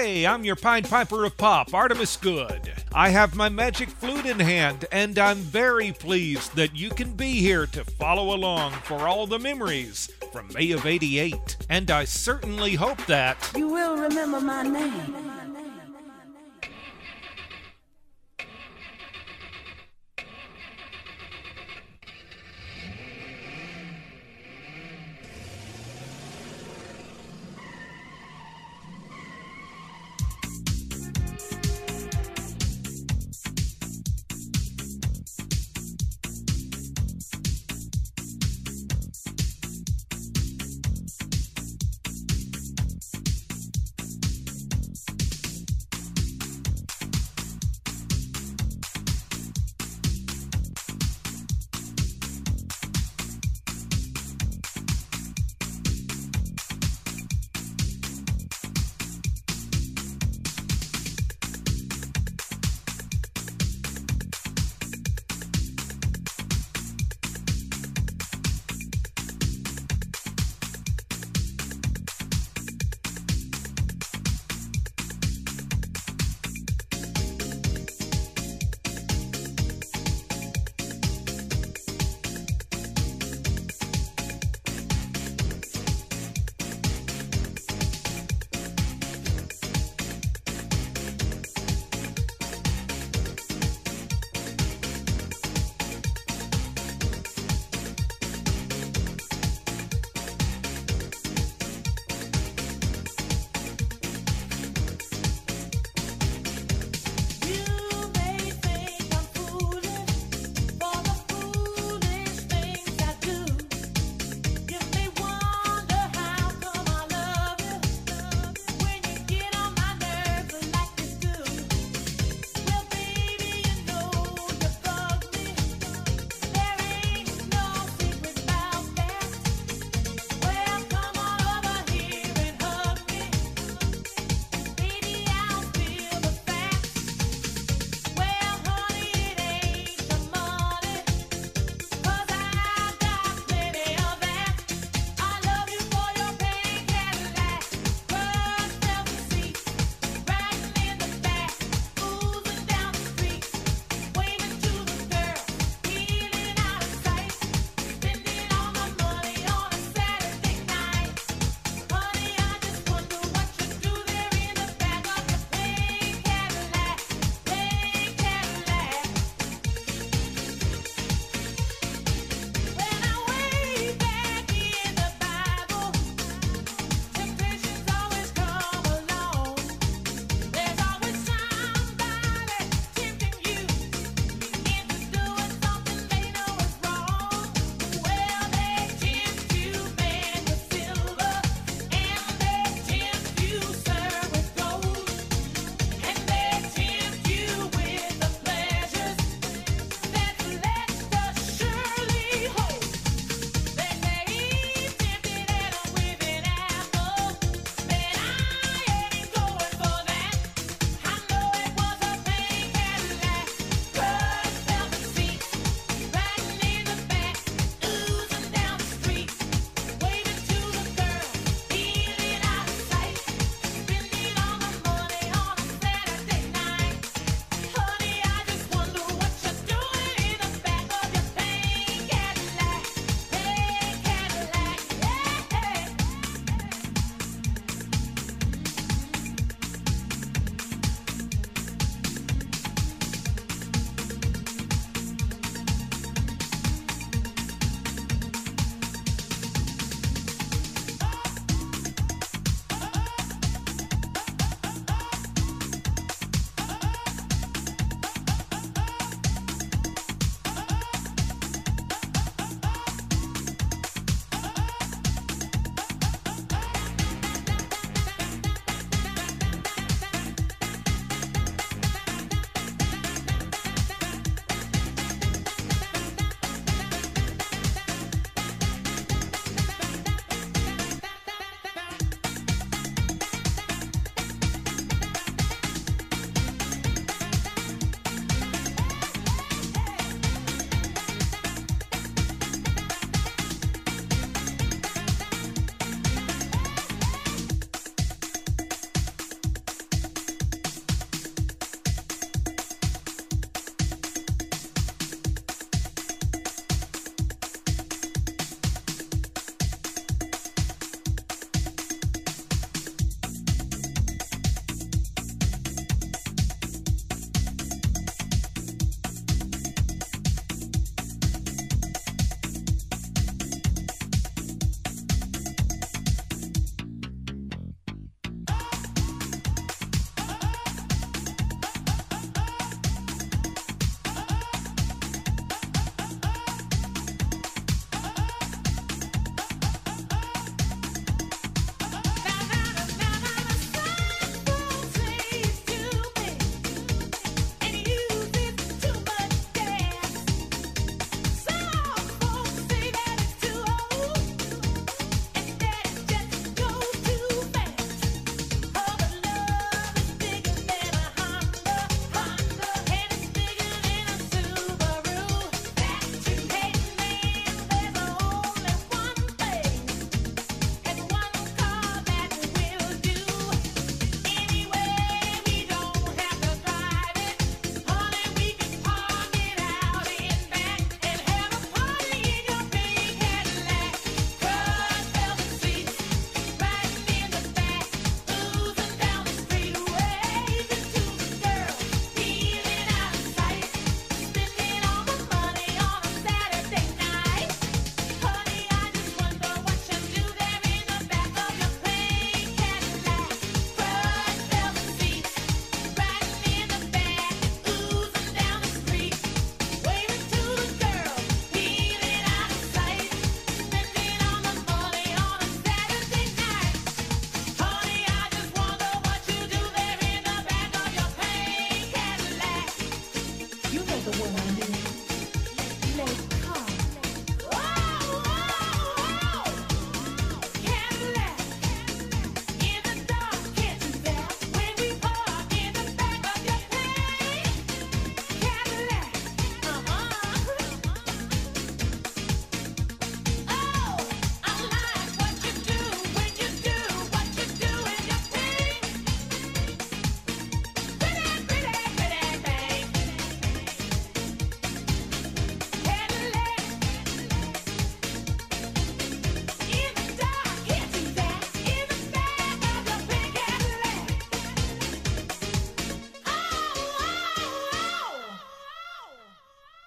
Hey, I'm your Pied Piper of Pop, Artemis Good. I have my magic flute in hand, and I'm very pleased that you can be here to follow along for all the memories from May of '88. And I certainly hope that you will remember my name.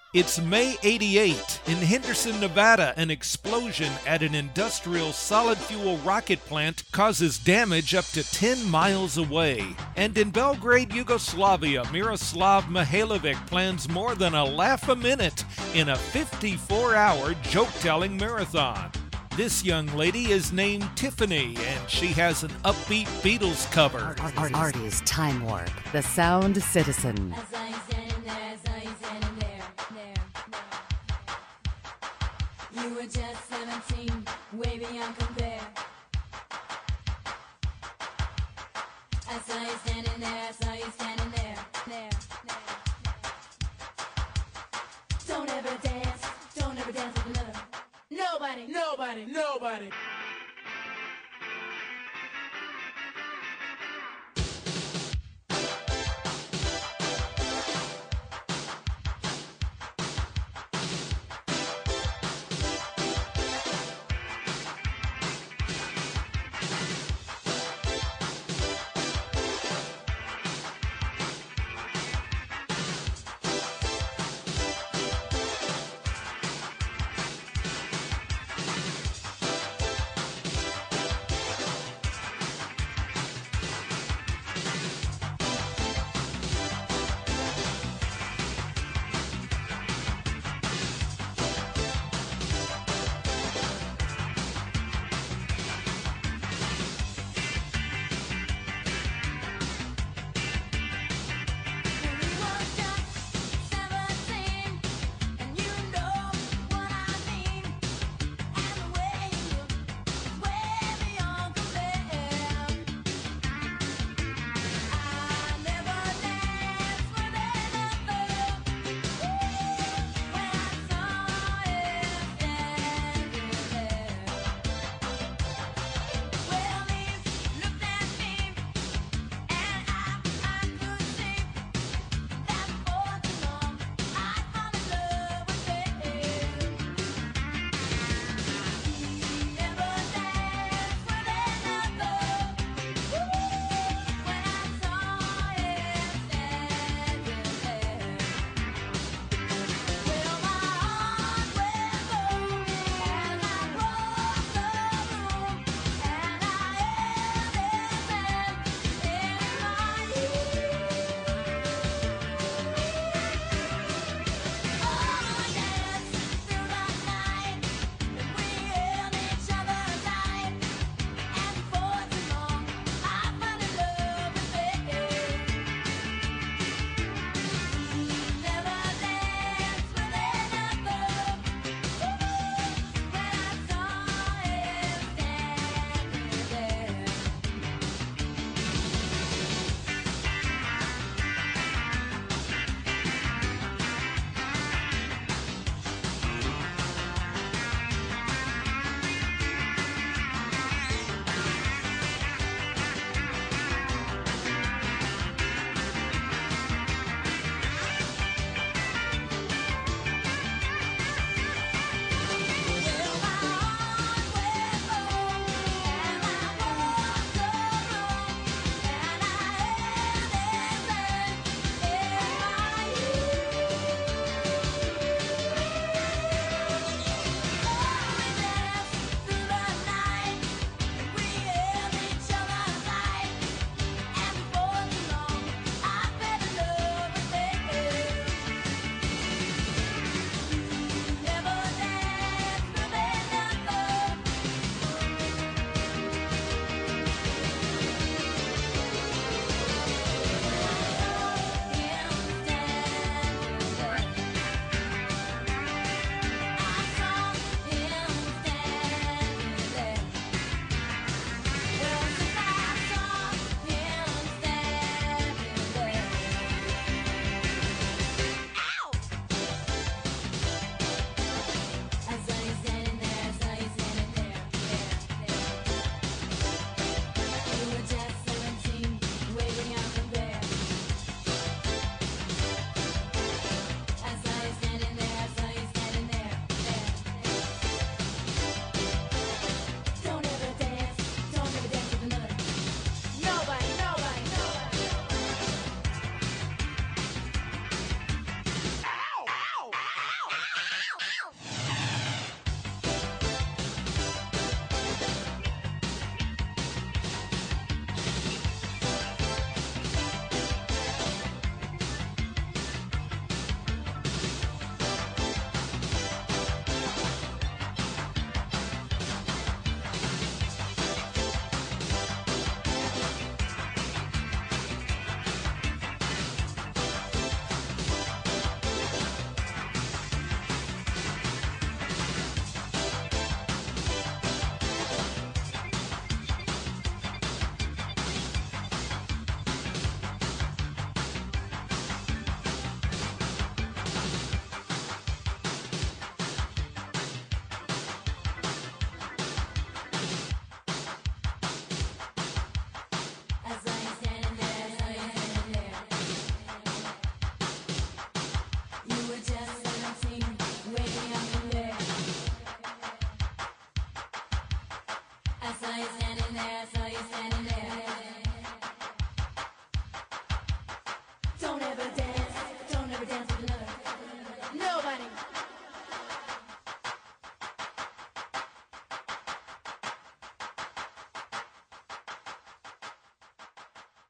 It's May 88. In Henderson, Nevada, an explosion at an industrial solid fuel rocket plant causes damage up to 10 miles away. And in Belgrade, Yugoslavia, Miroslav Mihailovic plans more than a laugh a minute in a 54-hour joke-telling marathon. This young lady is named Tiffany, and she has an upbeat Beatles cover. Artie's Time Warp, the Sound Citizen. You were just 17, way beyond compare. I saw you standing there, I saw you standing there. Don't ever dance with another. Nobody.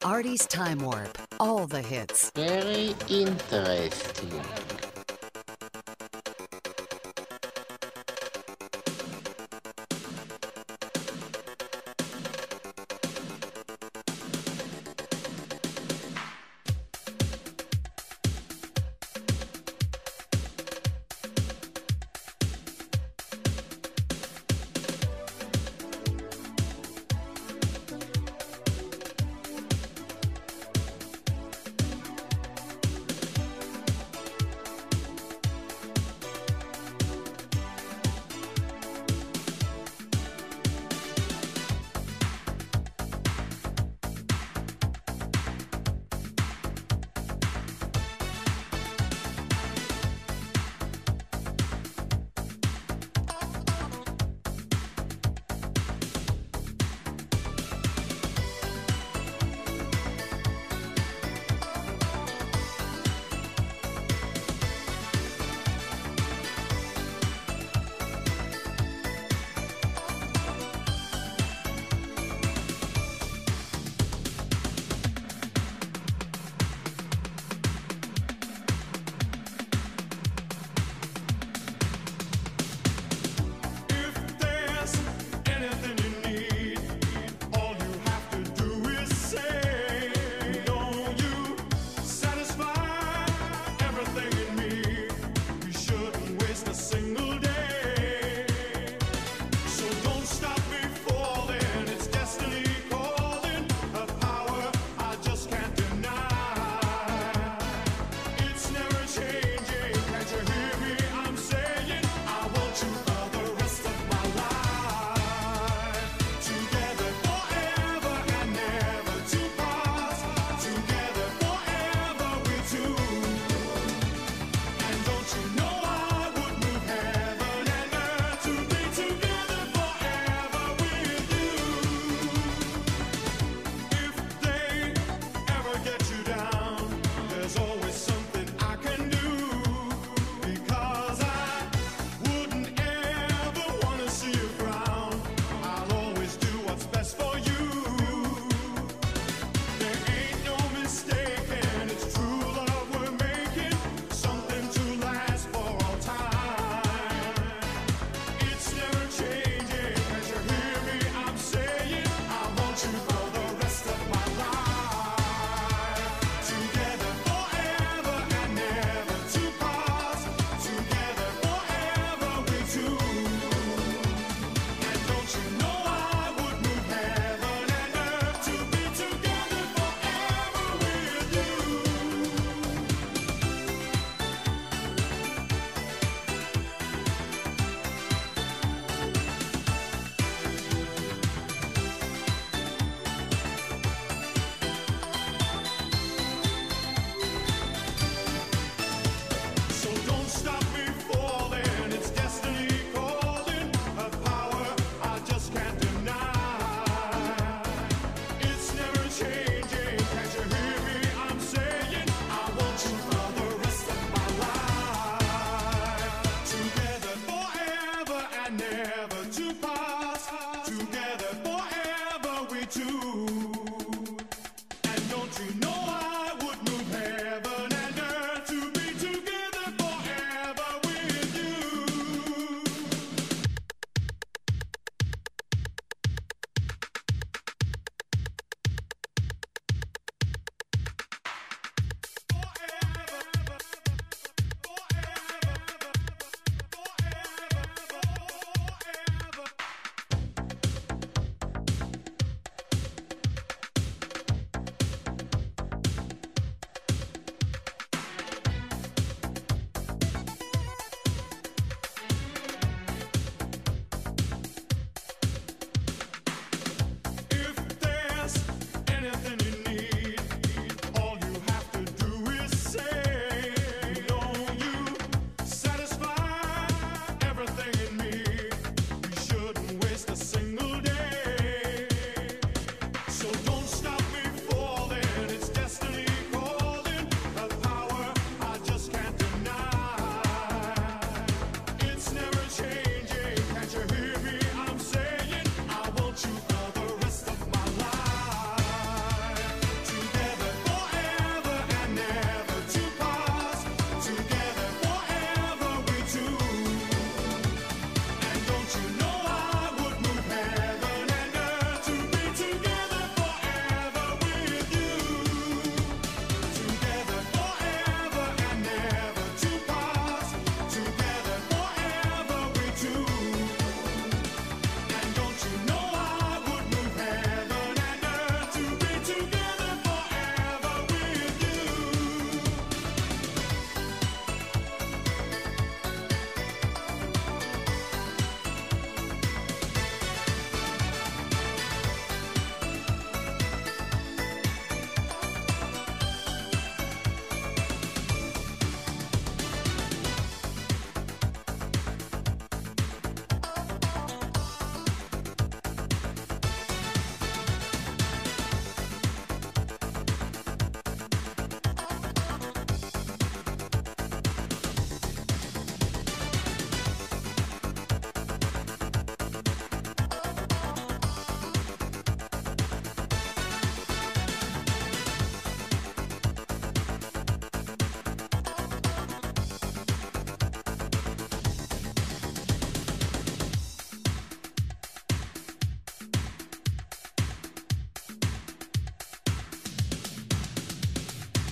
Artie's Time Warp. All the hits. Very interesting.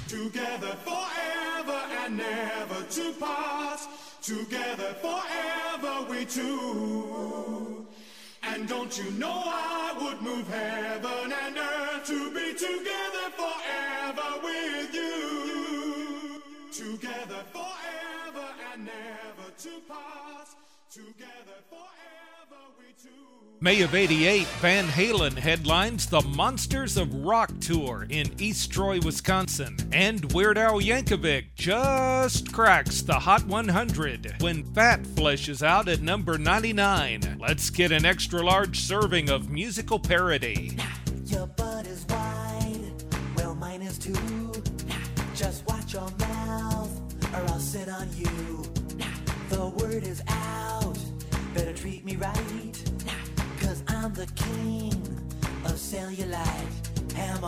Together forever and never to part. Together forever we two. And don't you know I would move heaven and earth to be together forever with you. Together forever and never to part. Together forever we two. May of '88, Van Halen headlines the Monsters of Rock Tour in East Troy, Wisconsin. And Weird Al Yankovic just cracks the Hot 100 when Fat flushes out at number 99. Let's get an extra large serving of musical parody. Your butt is wide, well mine is too. Just watch your mouth or I'll sit on you. The word is out, better treat me right. Cause I'm the king of cellulite. Ham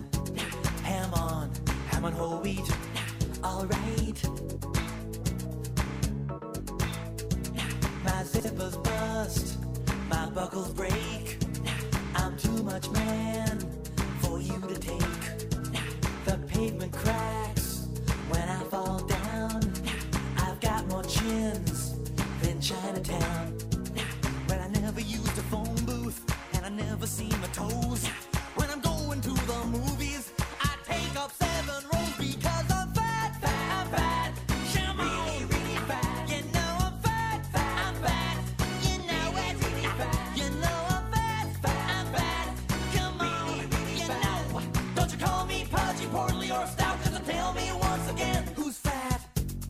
on whole wheat, alright. My zippers bust, my buckles break. I'm too much man for you to take. The pavement cracks when I fall down. I've got more chins than Chinatown. Well, I never used a phone booth, and I never see my toes. When I'm going to the movies, I take up 7 rows because I'm fat, fat, fat. Come on, really fat. You know I'm fat, fat, I'm fat. You know it's really fat. You know I'm fat, fat, I'm fat. Come on, you know. Don't you call me pudgy, portly, or stout, just to tell me once again who's fat.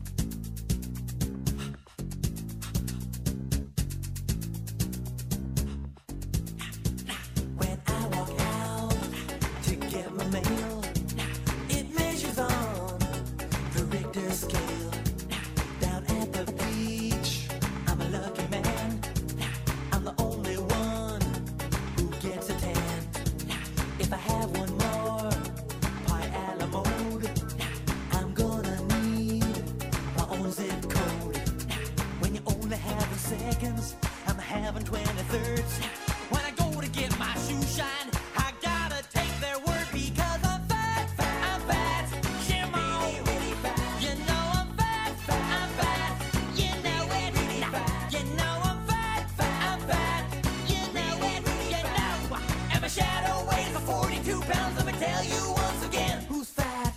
When I walk out to get my mail, it measures on the Richter scale. Down at the beach, I'm a lucky man. I'm the only one who gets a tan. If I have one more pie a la mode, I'm gonna need my own zip code. When you only have seconds, I'm having 23rds. When I go to get my shoe shine, I gotta take their word because I'm fat, fat, I'm fat. Come on, really fat. You know I'm fat, fat, I'm fat. You know it, really fat. You know I'm fat, fat, I'm fat. You know it, you know. And my shadow weighs 42 pounds. Let me tell you once again who's fat.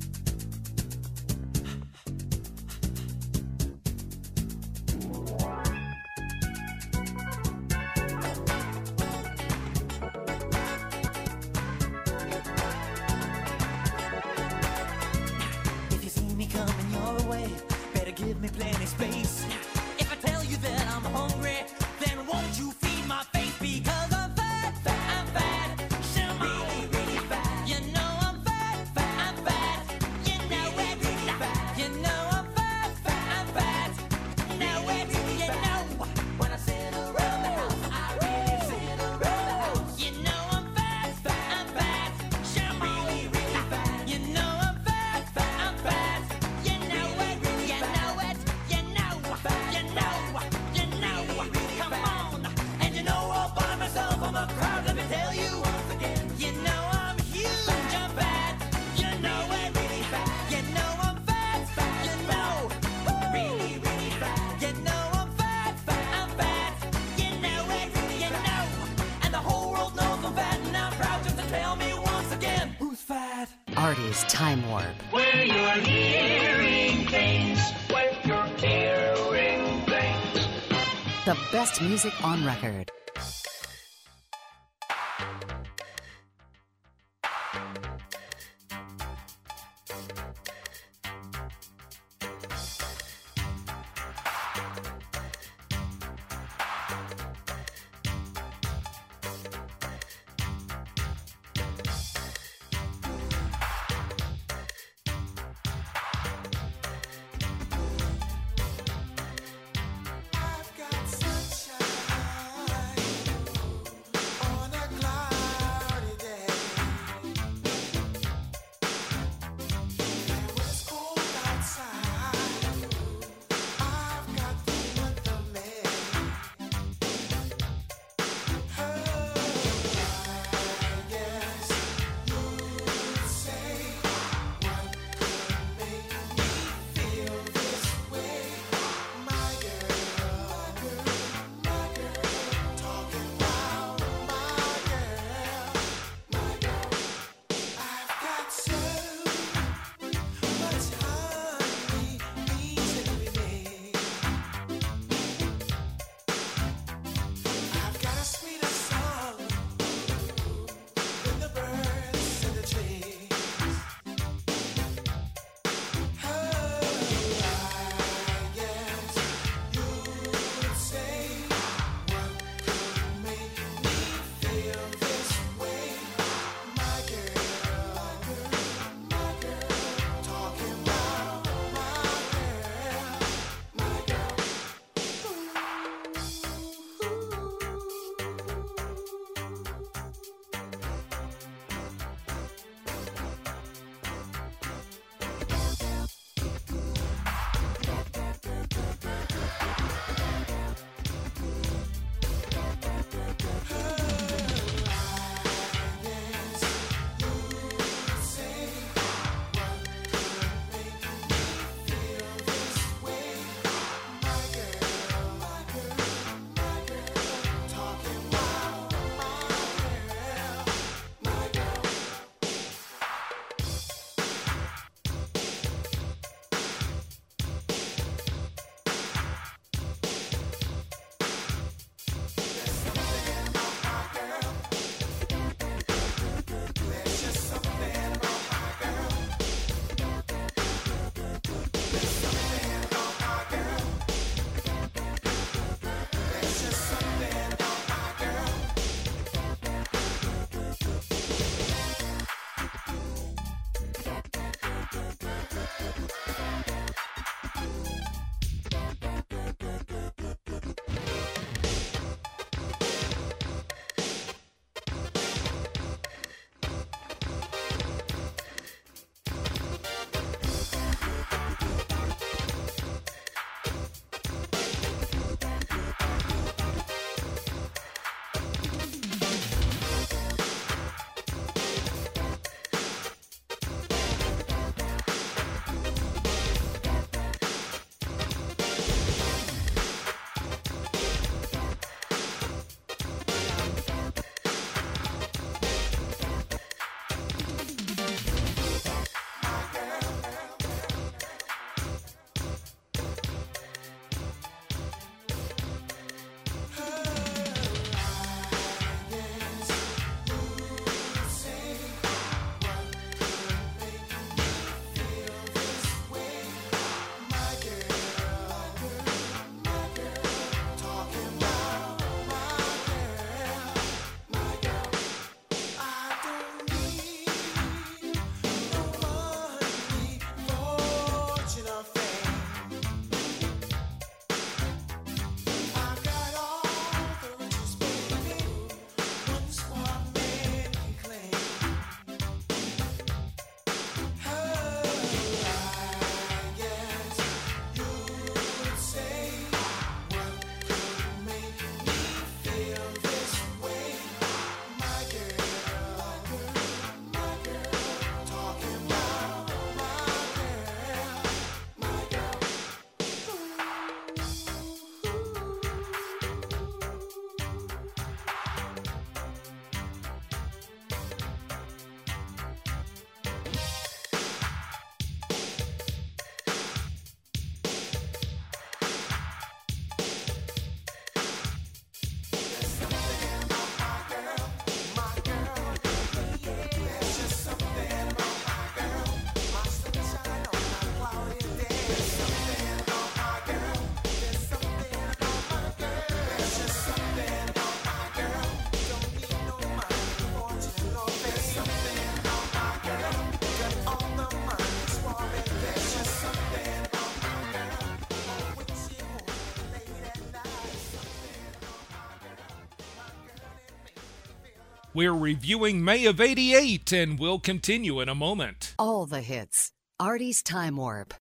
If you see me coming your way, better give me plenty space. If I tell you that I'm hungry, then won't you feed my face? Because I'm fat, fat, I'm fat. Come on, really fat. You know I'm fat, fat, I'm fat. You know it, really fat. You know I'm fat, fat, I'm fat. Know it, you know. When I sit around the house, I really sit around the house. You know I'm fat, fat, I'm fat. Come on, really fat. You know I'm fat, fat, I'm fat. You know it, you know it, you know, you know, you know. Come on, and you know all by myself I'm a crowd. Let me tell you once again, you know I'm huge, I'm fat. You know it, really fat. You know I'm fat, fat. You know, really, really fat. You know I'm fat, fat, I'm fat. You know it, you know, and the whole world knows I'm fat, and I'm proud just to tell me once again who's fat. Artie's Time Warp. Where you're hearing things, where you're hearing things. The best music on record. I've got sunshine. We're reviewing May of '88, and we'll continue in a moment. All the hits. Artie's Time Warp.